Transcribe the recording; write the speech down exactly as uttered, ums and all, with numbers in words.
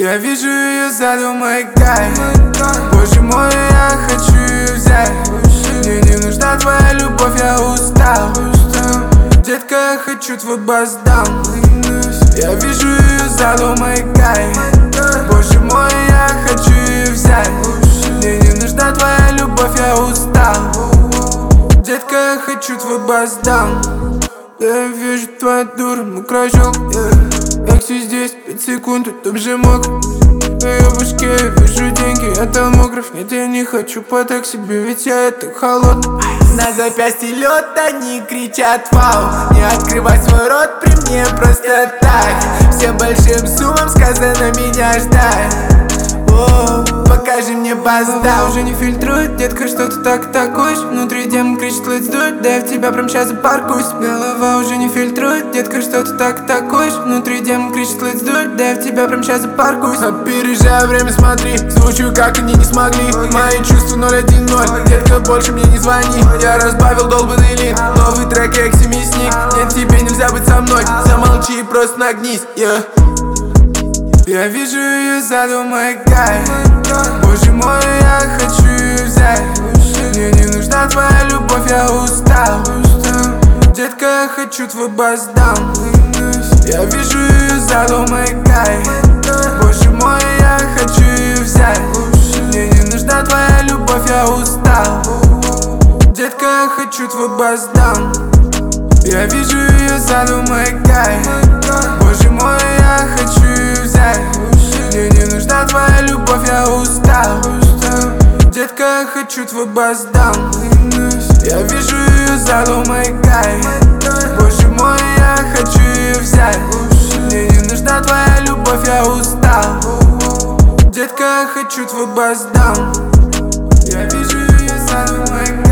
Я вижу ее сзаду, мой кайф. Боже мой, я хочу ее взять. Мне не нужна твоя любовь, я устал. Детка, я хочу твой бас-даун. Я вижу ее сзаду, мой кайф. Боже мой, я хочу ее взять. Мне не нужна твоя любовь, я устал. Детка, я хочу твой бас-даун. Я вижу твою дуру, мокрый ожог. Экси здесь, пять секунд, тут же мокро. В ее башке я вижу деньги, я томограф. Нет, я не хочу по так себе, ведь я это холодный. На запястье лед, они кричат вау. Не открывай свой рот при мне просто так. Всем большим суммам сказано меня ждать. О, покажи мне бас-даун. Уже не фильтрует, детка, что ты так такуешь. Внутри демон кричит let's do it, да я в тебя прям сейчас запаркуюсь. Голова уже не фильтрует, детка, что ты так такуешь. Внутри демон кричит let's do it, да я в тебя прям сейчас запаркуюсь. Опережая время, смотри, звучу как они не смогли. Мои чувства ноль один ноль, детка, больше мне не звони. Я разбавил долбанный лин, новый трек Экси мясник. Нет, тебе нельзя быть со мной, замолчи и просто нагнись, yeah. Я вижу ее сзаду, мой кайф. Боже мой, я хочу ее взять. Мне не нужна твоя любовь, я устал. Детка, я хочу твой бас-даун. Я вижу ее сзаду, мой кайф. Боже мой, я хочу ее взять. Мне не нужна твоя любовь, я устал. Детка, я хочу твой бас-даун. Я вижу ее сзаду, мой кайф. Боже мой, я хочу ее взять. Мне не нужна твоя любовь, я устал. Детка, я хочу твой бас-даун. Я вижу ее сзаду, мой кайф. Боже мой, я хочу ее взять. Мне не нужна твоя любовь, я устал. Детка, я хочу твой бас-даун. Я вижу ее сзаду, мой кайф.